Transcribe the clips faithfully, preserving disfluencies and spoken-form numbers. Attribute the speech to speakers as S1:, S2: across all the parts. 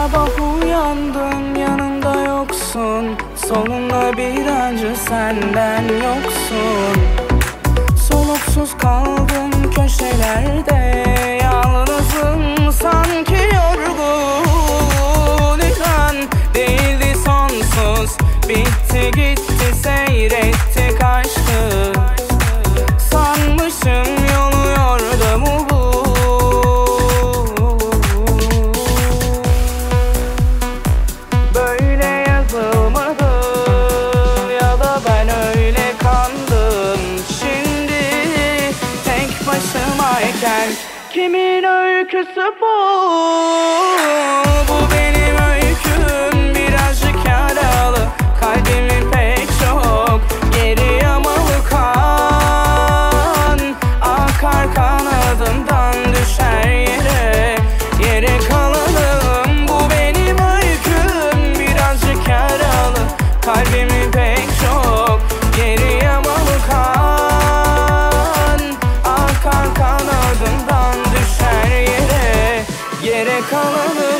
S1: Sabah uyandım, yanımda yoksun. Solumda bir acı, senden yoksun. Soluksuz kaldım köşelerde, yalnızım sanki yorgun. İnan değildi sonsuz, bitti gitti seyrettik aşkı. Sanmışım yolu yordumu bu. Böyle yazılmadı ya da ben öyle kandım. Şimdi tek başımayken kimin öyküsü bu? Bu benim öyküm, birazcık yaralı. Kalbimin pek çok yeri yamalı, kan akar kanadından düşer yere. Yere kalalım, bu benim öyküm, birazcık yaralı. Kalbimin pek çok yeri yamalı, kan akar kanadından düşer yere. Yere kalalım.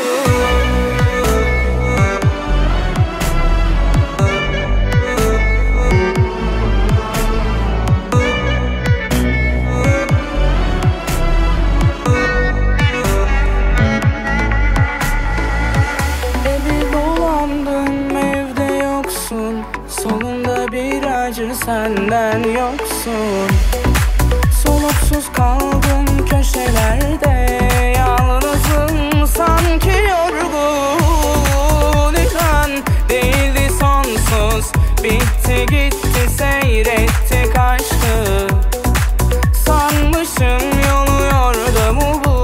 S1: Solumda bir acı, senden yoksun. Soluksuz kaldım köşelerde, yalnızım sanki yorgun. İnan değildi sonsuz, bitti gitti seyrettik aşkı. Sanmışım yolu yordumu bu.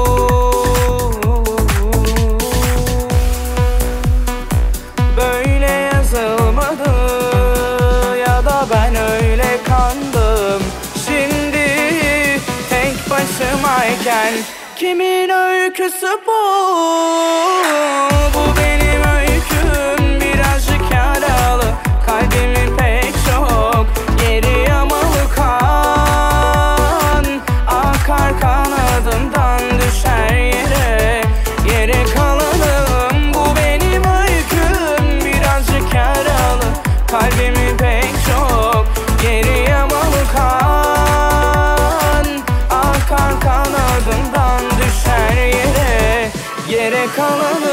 S1: Böyle yazılmadı ya da ben öyle kandım. Şimdi tek başımayken kimin öyküsü bu? Bu benim öyküm, birazcık yaralı. Kalbimin pek çok yeri yamalı, kan akar kanadından düşer yere. Yere kalalım, bu benim öyküm, birazcık yaralı. Kalbimin pek çok yeri yamalı, kan akar kanadından düşer yere. Yere kalalım.